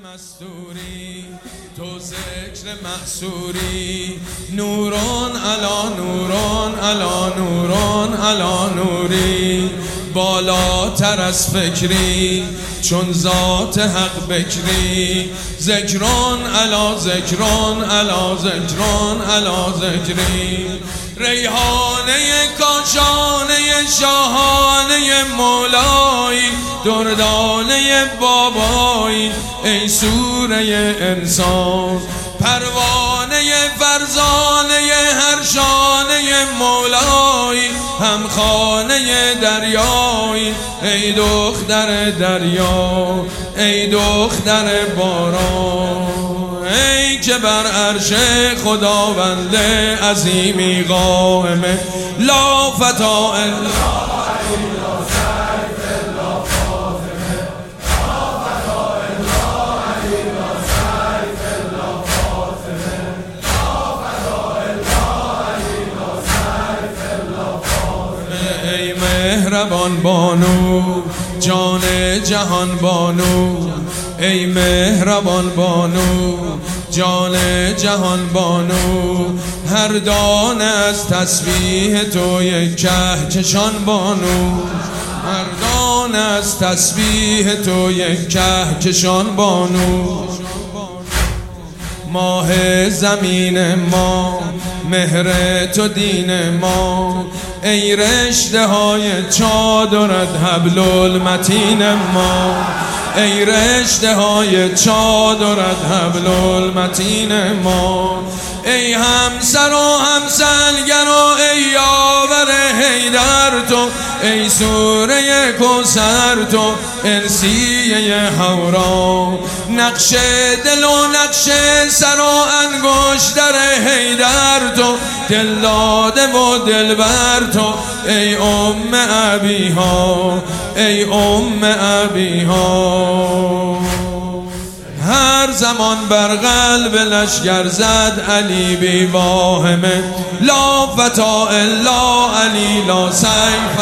مستوری تو ذکر محصوری، نوران علا نوران علا نوران علا نوری، بالاتر از فکری چون ذات حق بکری، ذکران علا ذکران علا ذکران علا ذکری، ریحانه کاشانه شاهانه مولایی، دردانه بابایی ای سوره انسان، پروانه فرزانه هر شانه مولایی، همخانه دریایی ای دختر دریا ای دختر باران، ای که بر عرش خداوند عظیمی قائمه، لا فتا الا مهربان بانو جان جهان بانو، ای مهربان بانو جان جهان بانو، هر دانه از تسبیح تو یک کهکشان بانو، هر دانه از تسبیح تو یک کهکشان بانو، ماه زمین ما مهر تو دین ما، ای رشته های چادرت حبل المتین ما، ای رشته های چادرت حبل المتین ما، ای همسر و همسلگر و ای یاور حیدر تو، ای سوره کوثر تو انسیه حورا، نقش دل و نقش سر و انگشتر حیدر تو، دل داده و دلبر تو ای ام ابیها ای ام ابیها، هر زمان بر قلب لشگر زد علی بی واهمه، لا فتا الا علی لا سیف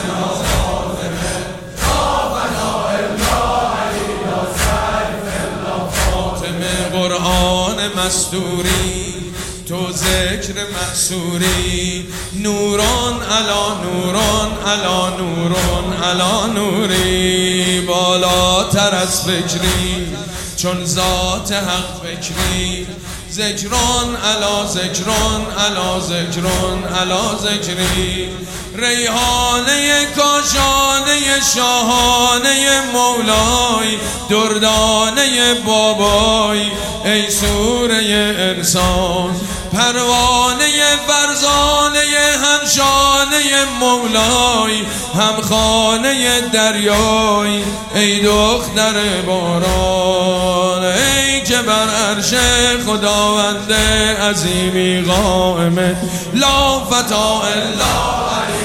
قرآن مستوری تو ذکر محصوری، نوران علا نوران علا نوران علا نوری، بالاتر از فکری چون ذات حق بکری، ذکران علا ذکران علا ذکران علا ذکری، ریحانه کاشانه شاهانه مولایی، دردانه بابایی ای سوره انسان، پروانه فرزانه همشانه مولایی، همخانه دریایی ای دختر باران، ای که بر عرش خداوند عظیمی قائمه، لا فتا الا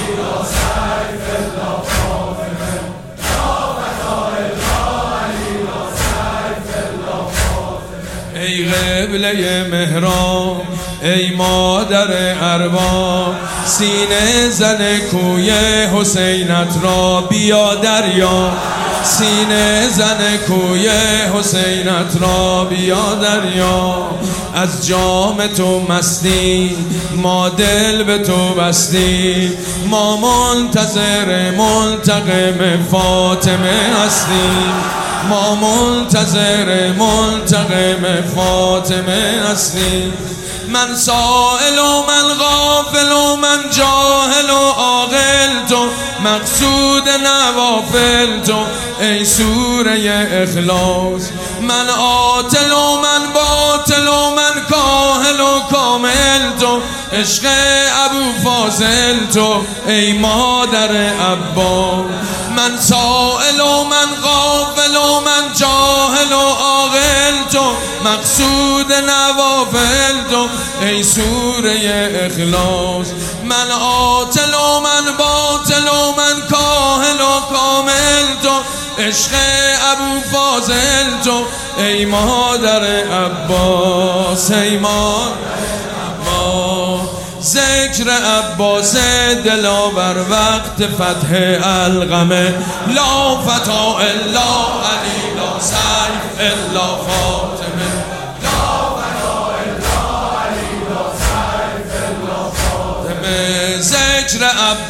ای قبله مهران ای مادر ارباب، سینه زن کوی حسینت را بیا دریا، سینه زن کوی حسینت را بیا دریا، از جام تو مستی ما دل به تو بستی، ما منتظر منتقم فاطمه هستیم، ما منتظر منتقم فاطمه هستیم، من سائل و من غافل و من جاهل و عاقل تو، مقصود نوافل تو ای سوره اخلاص، من عاطل و من باطل و من کاهل و کامل تو، عشق ابو فاضل تو ای مادر عباس، من سائل و من غافل و من جاهل و عاقل تو، مقصود نوافل تو ای سوره اخلاص، من عاطل و من باطل و من کاهل و کامل تو، عشق ابو فاضل تو ای مادر عباس، ای مادر عباس، ذکر عباس دلاور وقت فتح القمه، لا فتا الا علی لا سیف الا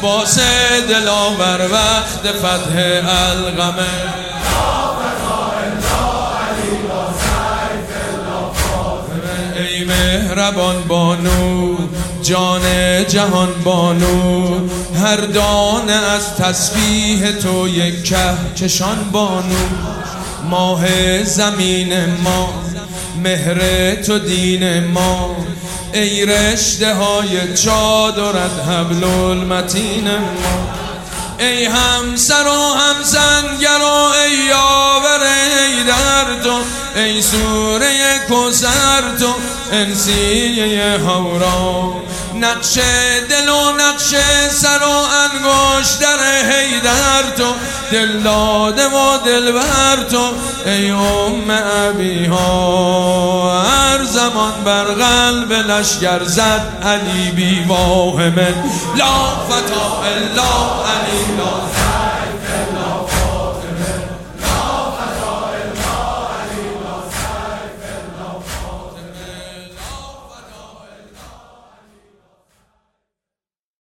عباس دلاور وقت فتح القمه. ای مهربان بانو جان جهان بانو، هر دانه از تسبیح تو یک کهکشان بانو. ماه زمین ما، مهر تو دین ما، ای رشته های چادرت حبل المتین ما. ای همسر و همسنگر و ای یاور حیدر تو، ای سوره کوثر تو، انسیه هورا. نقش دل و نقش سر و انگشتر حیدر تو، دل داده و دلبر تو، ای ام ابیها. هر زمان بر قلب لشگر زد علی بی واهمه، لا فتا الا